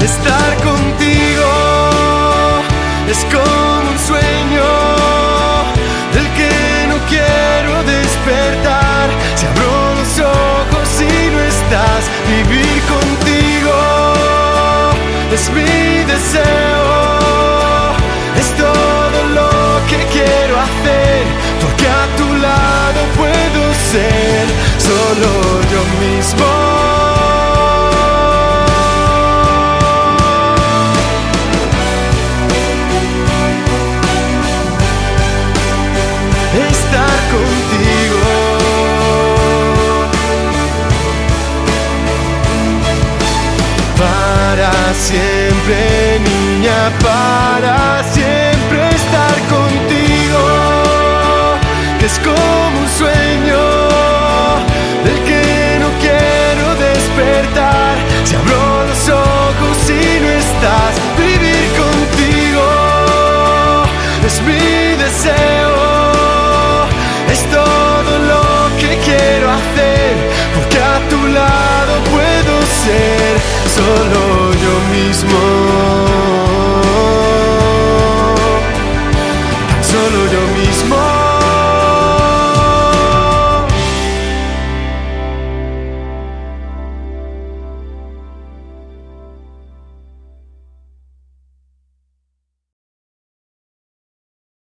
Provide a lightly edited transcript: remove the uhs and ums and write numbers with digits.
Estar contigo es como un sueño del que no quiero despertar. Si abro los ojos y no estás, vivir contigo es mi deseo. Es todo lo que quiero hacer, porque a tu lado puedo ser solo yo mismo. Estar contigo. Para siempre, niña, para siempre estar contigo, que es como un sueño del que no quiero despertar. Si abro los ojos y no estás, vivir contigo es mi deseo. Es todo lo que quiero hacer, porque a tu lado puedo ser solo